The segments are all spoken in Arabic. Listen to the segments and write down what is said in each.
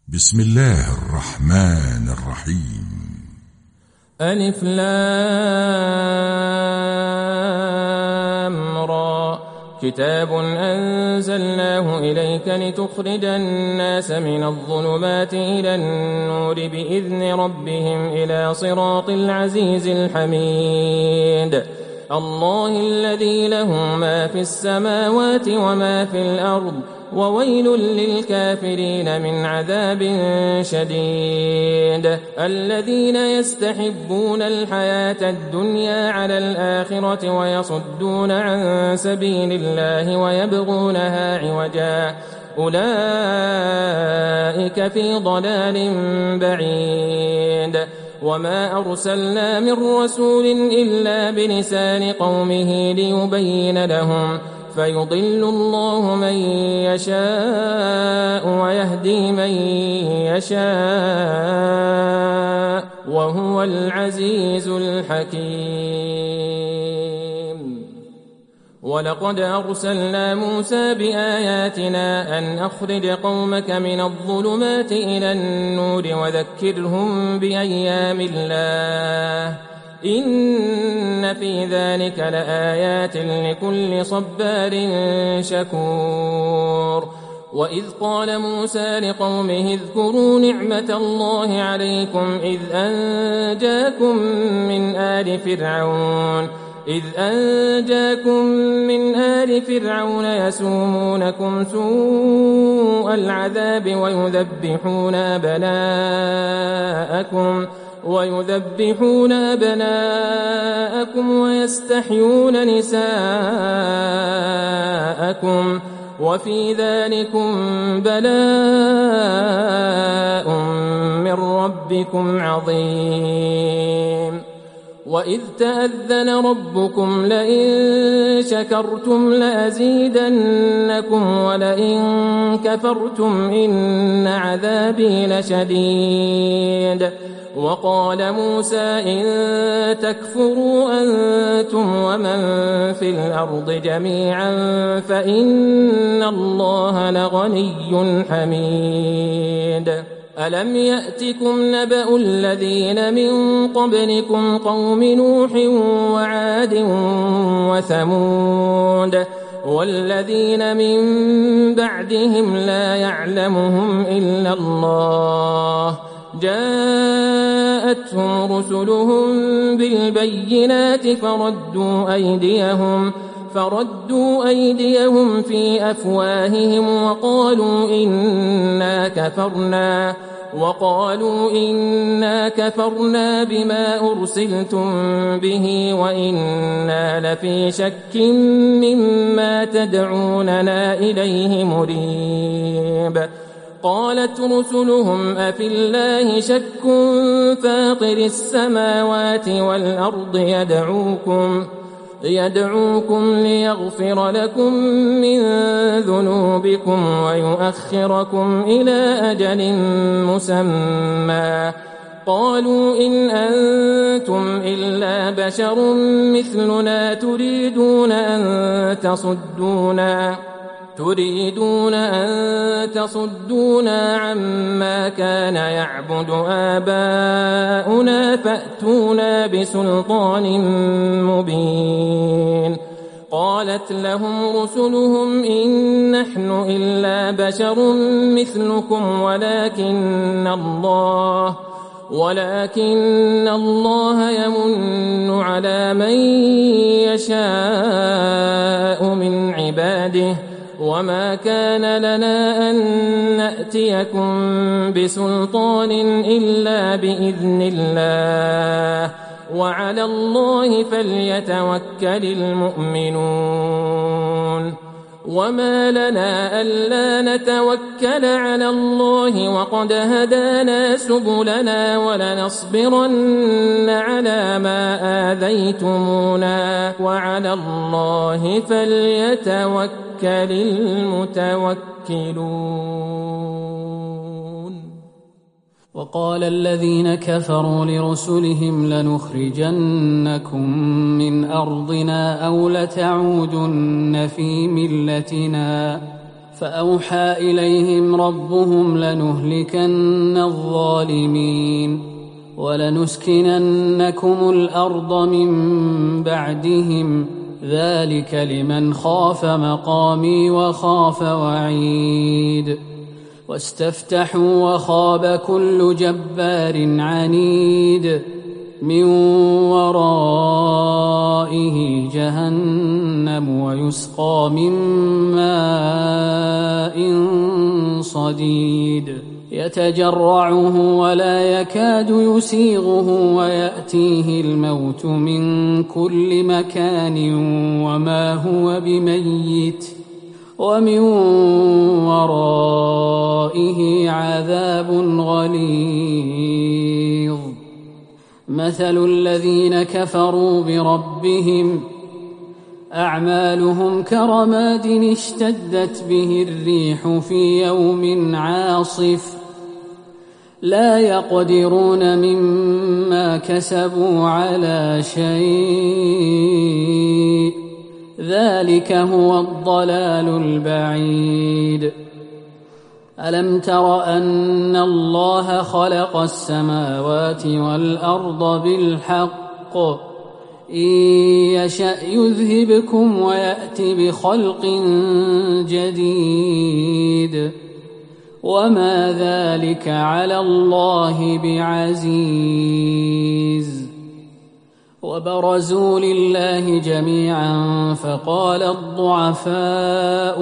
بسم الله الرحمن الرحيم. ألف لام را. كتاب أنزلناه إليك لتخرج الناس من الظلمات إلى النور بإذن ربهم إلى صراط العزيز الحميد. الله الذي له ما في السماوات وما في الأرض، وويل للكافرين من عذاب شديد. الذين يستحبون الحياة الدنيا على الآخرة ويصدون عن سبيل الله ويبغونها عوجا، أولئك في ضلال بعيد. وما أرسلنا من رسول إلا بلسان قومه ليبين لهم، فيضل الله من يشاء ويهدي من يشاء، وهو العزيز الحكيم. ولقد أرسلنا موسى بآياتنا أن أخرج قومك من الظلمات إلى النور وذكرهم بأيام الله، إن في ذلك لآيات لكل صبار شكور. وإذ قال موسى لقومه اذكروا نعمة الله عليكم إذ أنجاكم من آل فرعون يسومونكم سوء العذاب ويذبحون أبناءكم ويستحيون نساءكم، وفي ذلكم بلاء من ربكم عظيم. وإذ تأذن ربكم لئن شكرتم لأزيدنكم ولئن كفرتم إن عذابي لشديد. وقال موسى إن تكفروا أنتم ومن في الأرض جميعا فإن الله لغني حميد. ألم يأتكم نبأ الذين من قبلكم قوم نوح وعاد وثمود والذين من بعدهم لا يعلمهم إلا الله، جاءتهم رسلهم بالبينات فردوا أيديهم في أفواههم وقالوا إنا كفرنا بما أرسلتم به وإنا لفي شك مما تدعوننا إليه مريب. قالت رسلهم أفي الله شك فاطر السماوات والأرض يدعوكم ليغفر لكم من ذنوبكم ويؤخركم إلى أجل مسمى. قالوا إن أنتم إلا بشر مثلنا تريدون أن تصدونا عما كان يعبد آباؤنا فأتونا بسلطان مبين. قالت لهم رسلهم إن نحن إلا بشر مثلكم ولكن الله يمن على من يشاء من عباده، وما كان لنا أن نأتيكم بسلطان إلا بإذن الله، وعلى الله فليتوكل المؤمنون. وما لنا ألا نتوكل على الله وقد هدانا سبلنا ولنصبرن على ما آذيتمونا، وعلى الله فليتوكل المتوكلون. وقال الذين كفروا لرسلهم لنخرجنكم من أرضنا أو لتعودن في ملتنا، فأوحى إليهم ربهم لنهلكن الظالمين ولنسكننكم الأرض من بعدهم ذلك لمن خاف مقامي وخاف وعيد واستفتحوا وخاب كل جبار عنيد من ورائه جهنم ويسقى من ماء صديد يتجرعه ولا يكاد يسيغه ويأتيه الموت من كل مكان وما هو بميت ومن ورائه عذاب غليظ مثل الذين كفروا بربهم أعمالهم كرماد اشتدت به الريح في يوم عاصف لا يقدرون مما كسبوا على شيء ذلك هو الضلال البعيد ألم تر أن الله خلق السماوات والأرض بالحق إن يشأ يذهبكم ويأت بخلق جديد وما ذلك على الله بعزيز وبرزوا لله جميعا فقال الضعفاء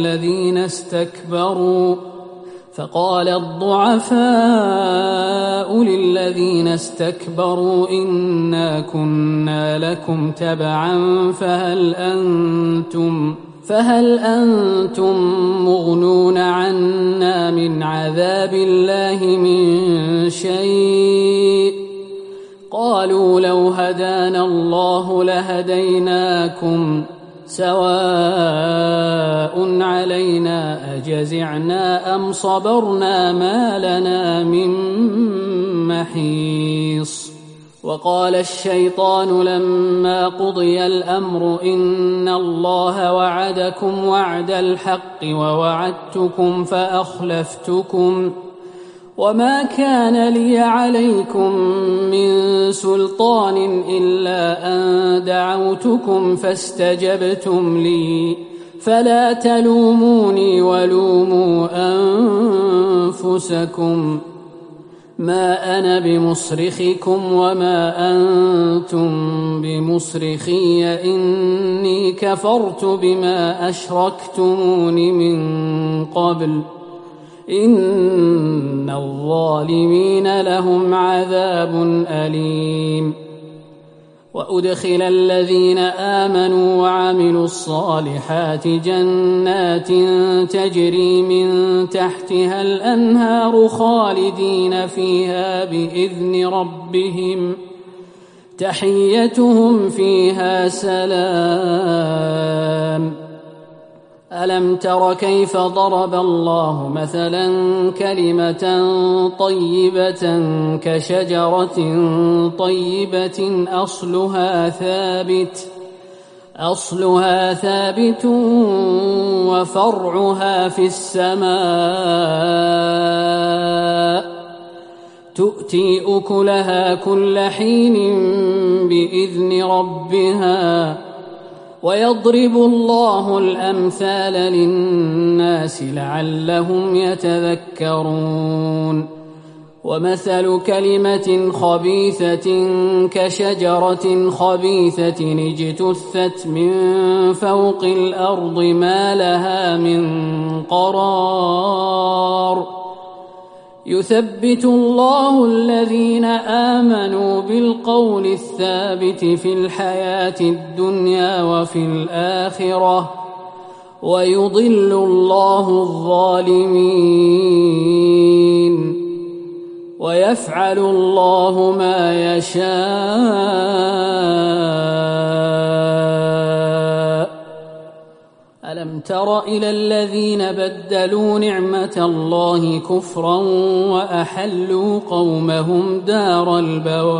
للذين استكبروا إنا كنا لكم تبعا فهل أنتم مغنون عنا من عذاب الله من شيء قالوا لو هدانا الله لهديناكم سواء علينا أجزعنا أم صبرنا ما لنا من محيص وقال الشيطان لما قضي الأمر إن الله وعدكم وعد الحق ووعدتكم فأخلفتكم وما كان لي عليكم من سلطان إلا أن دعوتكم فاستجبتم لي فلا تلوموني ولوموا أنفسكم ما أنا بمصرخكم وما أنتم بمصرخي إني كفرت بما أشركتمون من قبل إن الظالمين لهم عذاب أليم وأدخل الذين آمنوا وعملوا الصالحات جنات تجري من تحتها الأنهار خالدين فيها بإذن ربهم تحيتهم فيها سلام ألم تر كيف ضرب الله مثلا كلمة طيبة كشجرة طيبة أصلها ثابت وفرعها في السماء تؤتي أكلها كل حين بإذن ربها ويضرب الله الأمثال للناس لعلهم يتذكرون ومثل كلمة خبيثة كشجرة خبيثة اجتثت من فوق الأرض ما لها من قرار يثبت الله الذين آمنوا بالقول الثابت في الحياة الدنيا وفي الآخرة ويضل الله الظالمين ويفعل الله ما يشاء ألم تر إلى الذين بدلوا نعمة الله كفرا وأحلوا قومهم دار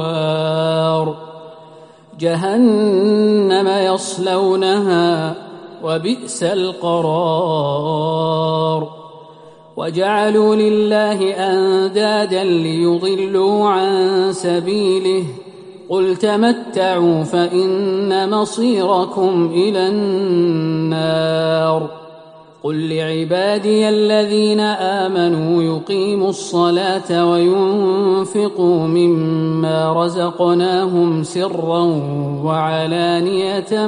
البوار جهنم يصلونها وبئس القرار. وجعلوا لله أندادا ليضلوا عن سبيله قل تمتعوا فإن مصيركم إلى النار. قل لعبادي الذين آمنوا يقيموا الصلاة وينفقوا مما رزقناهم سرا وعلانية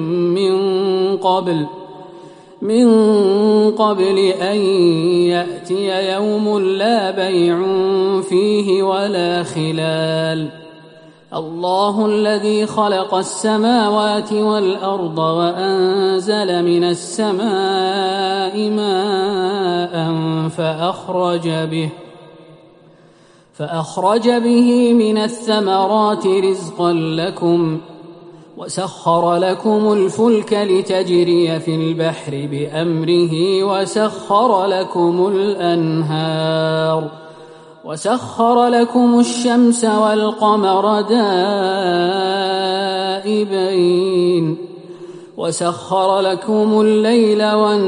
من قبل أن يأتي يوم لا بيع فيه ولا خلال. الله الذي خلق السماوات والأرض وأنزل من السماء ماء فأخرج به من الثمرات رزقا لكم وسخر لكم الفلك لتجري في البحر بأمره وسخر لكم الأنهار وسخر لكم الشمس والقمر دائبين وسخر لكم الليل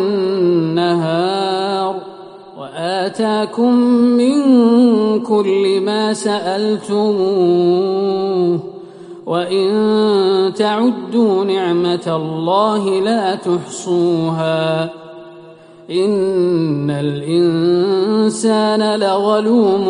والنهار وآتاكم من كل ما سألتموه وإن تعدوا نعمة الله لا تحصوها إن الإنسان لظلوم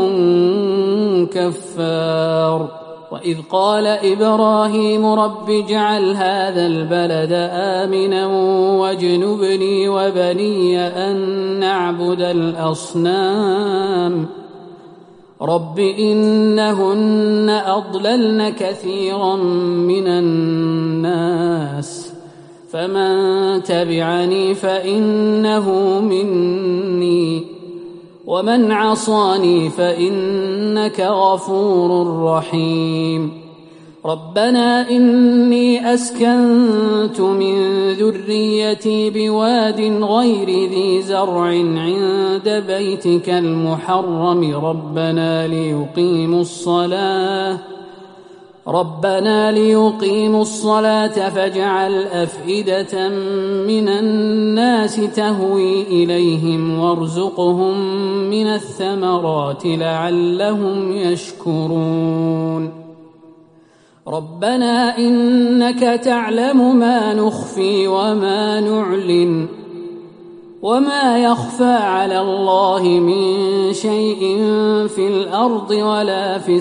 كفار. وإذ قال إبراهيم رب اجعل هذا البلد آمنا واجنبني وبني أن نعبد الأصنام رب إنهن أضللن كثيرا من الناس فمن تبعني فإنه مني ومن عصاني فإنك غفور رحيم. ربنا إني أسكنت من ذريتي بواد غير ذي زرع عند بيتك المحرم ربنا ليقيموا الصلاة فاجعل أفئدة من الناس تهوي إليهم وارزقهم من الثمرات لعلهم يشكرون. ربنا إنك تعلم ما نخفي وما نعلن وما يخفى على الله من شيء في الأرض ولا في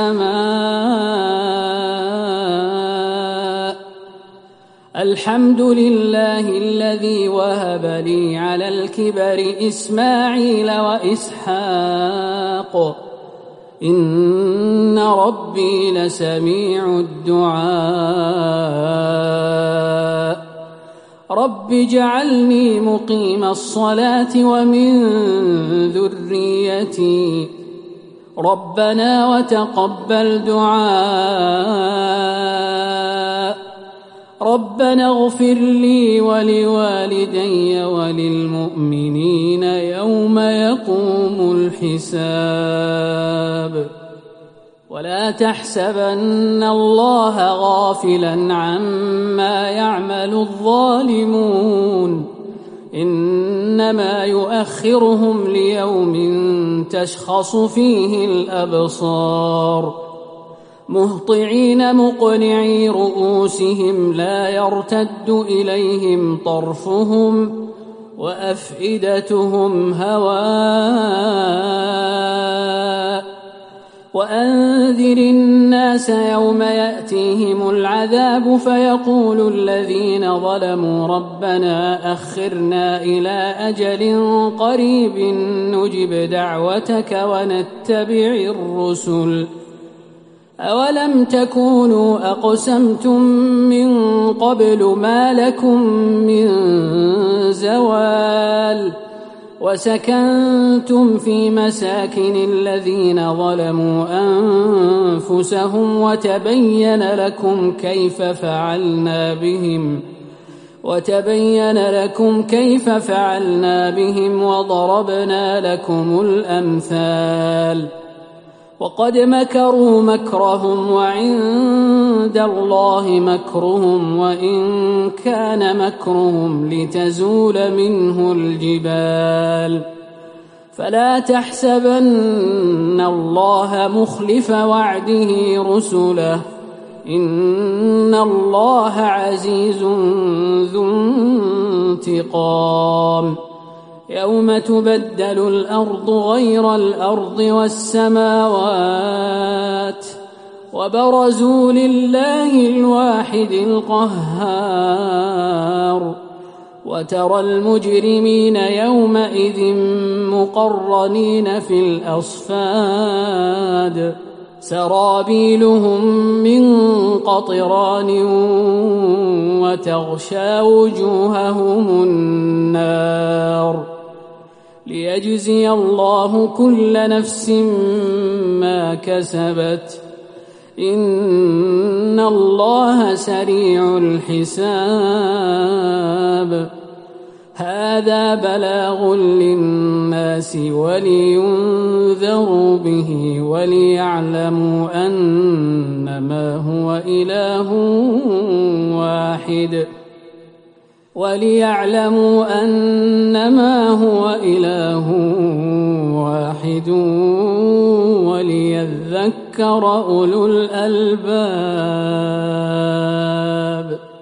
السماء. الحمد لله الذي وهب لي على الكبر إسماعيل وإسحاق إن ربي لسميع الدعاء. رب اجعلني مقيم الصلاة ومن ذريتي ربنا وتقبل دعاء. ربنا اغفر لي ولوالدي وللمؤمنين يوم يقوم الحساب. ولا تحسبن الله غافلا عما يعمل الظالمون إنما يؤخرهم ليوم تشخص فيه الأبصار مهطعين مقنعي رؤوسهم لا يرتد إليهم طرفهم وأفئدتهم هواء. وأنذر الناس يوم يأتيهم العذاب فيقول الذين ظلموا ربنا أخرنا إلى أجل قريب نجب دعوتك ونتبع الرسل أولم تكونوا أقسمتم من قبل ما لكم من زوال وسكنتم في مساكن الذين ظلموا أنفسهم وتبين لكم كيف فعلنا بهم وضربنا لكم الأمثال وقد مكروا مكرهم وعند الله مكرهم وإن كان مكرهم لتزول منه الجبال فلا تحسبن الله مخلف وعده رسله إن الله عزيز ذو انتقام يوم تبدل الأرض غير الأرض والسماوات وبرزوا لله الواحد القهار وترى المجرمين يومئذ مقرنين في الأصفاد سرابيلهم من قطران وتغشى وجوههم النار ليجزي الله كل نفس ما كسبت إن الله سريع الحساب هذا بلاغ للناس ولينذروا به وليعلموا أنما هو إله واحد وليذكر أولو الألباب